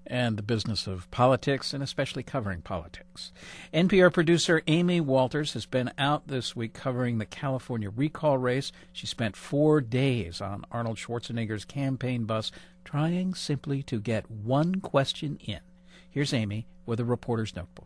and the business of politics, and especially covering politics. NPR producer Amy Walters has been out this week covering the California recall race. She spent 4 days on Arnold Schwarzenegger's campaign bus trying simply to get one question in. Here's Amy with a reporter's notebook.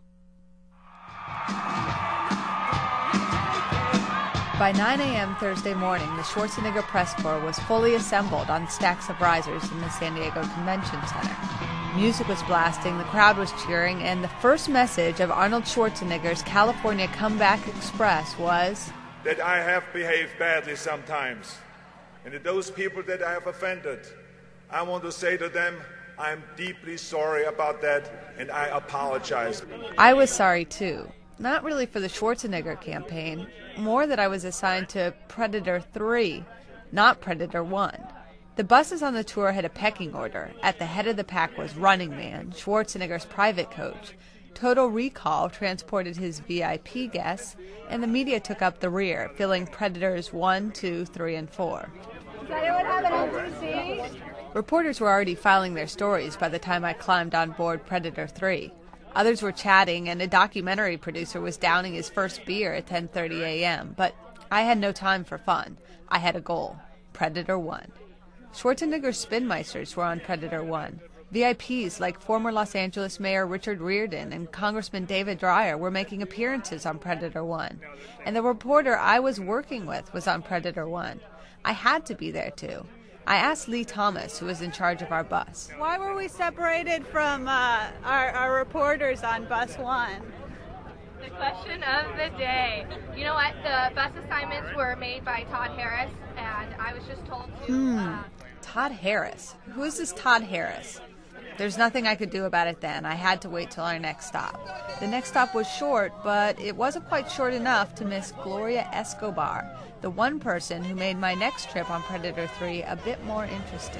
By 9 a.m. Thursday morning, the Schwarzenegger press corps was fully assembled on stacks of risers in the San Diego Convention Center. Music was blasting, the crowd was cheering, and the first message of Arnold Schwarzenegger's California Comeback Express was that I have behaved badly sometimes, and to those people that I have offended, I want to say to them, I'm deeply sorry about that, and I apologize. I was sorry too. Not really for the Schwarzenegger campaign, more that I was assigned to Predator 3, not Predator 1. The buses on the tour had a pecking order. At the head of the pack was Running Man, Schwarzenegger's private coach. Total Recall transported his VIP guests, and the media took up the rear, filling Predators 1, 2, 3, and 4. Does anyone have an empty seat? Reporters were already filing their stories by the time I climbed on board Predator 3. Others were chatting, and a documentary producer was downing his first beer at 10:30 a.m., but I had no time for fun. I had a goal. Predator 1. Schwarzenegger's Spinmeisters were on Predator 1. VIPs like former Los Angeles Mayor Richard Riordan and Congressman David Dreyer were making appearances on Predator 1. And the reporter I was working with was on Predator 1. I had to be there, too. I asked Lee Thomas, who was in charge of our bus. Why were we separated from our reporters on Bus 1? The question of the day. You know what? The bus assignments were made by Todd Harris, and I was just told to... Todd Harris. Who is this Todd Harris? There's nothing I could do about it then. I had to wait till our next stop. The next stop was short, but it wasn't quite short enough to miss Gloria Escobar, the one person who made my next trip on Predator 3 a bit more interesting.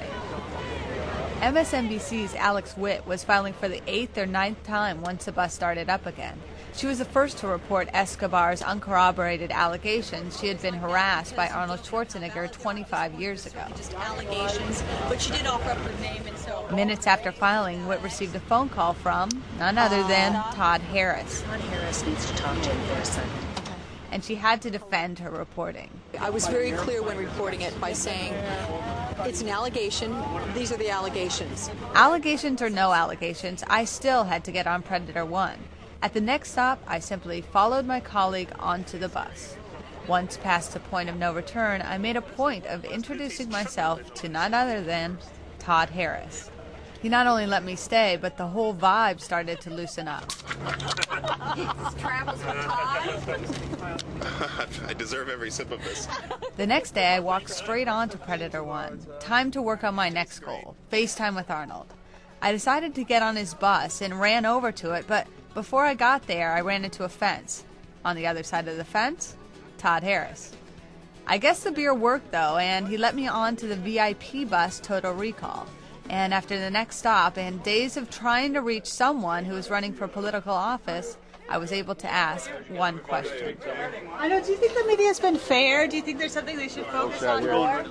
MSNBC's Alex Witt was filing for the 8th or 9th time once the bus started up again. She was the first to report Escobar's uncorroborated allegations she had been harassed by Arnold Schwarzenegger 25 years ago. Just allegations, but she did offer up her name and so on. Minutes after filing, Witt received a phone call from none other than Todd Harris. Todd Harris needs to talk to you in person. And she had to defend her reporting. I was very clear when reporting it by saying it's an allegation. These are the allegations. Allegations or no allegations, I still had to get on Predator 1. At the next stop, I simply followed my colleague onto the bus. Once past the point of no return, I made a point of introducing myself to none other than Todd Harris. He not only let me stay, but the whole vibe started to loosen up. Travels with Todd. I deserve every sip of this. The next day, I walked straight on to Predator 1. Time to work on my next goal, FaceTime with Arnold. I decided to get on his bus and ran over to it, but before I got there, I ran into a fence. On the other side of the fence, Todd Harris. I guess the beer worked, though, and he let me on to the VIP bus Total Recall. And after the next stop, and days of trying to reach someone who was running for political office, I was able to ask one question. I know, do you think the media's been fair? Do you think there's something they should focus on more?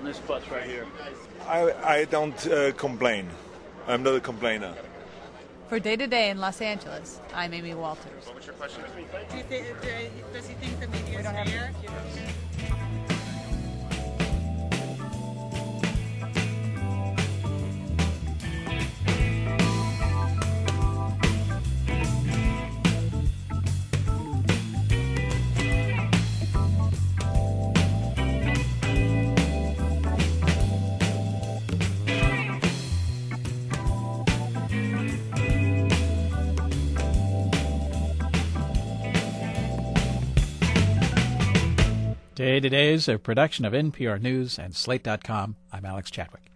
I don't complain. I'm not a complainer. For Day to Day in Los Angeles, I'm Amy Walters. What was your question? Does he think the media's fair? Day to Day is a production of NPR News and Slate.com. I'm Alex Chadwick.